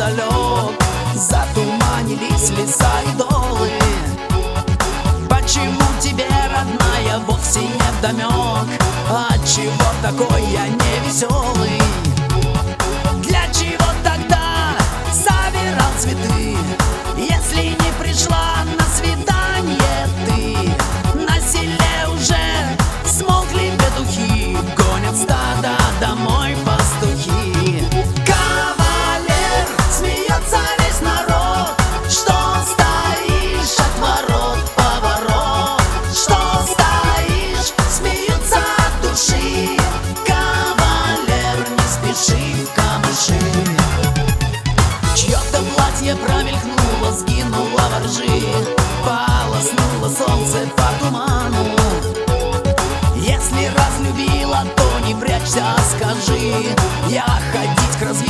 далек, затуманились леса и долы. Почему тебе, родная, вовсе не вдомек? Отчего такой я невеселый? Для чего тогда собирал цветы, если не пришла на свидание ты? На селе уже смолкли петухи, гонят стадо домой пастухи. Кавалер, смеется весь народ, что стоишь от ворот поворот, что стоишь, смеются от души. Кавалер, не спеши в камыши. Чье-то платье промелькнуло, сгинуло во ржи, полоснуло солнце по туману. Если разлюбила, то не прячься, скажи. Я ходить к разведке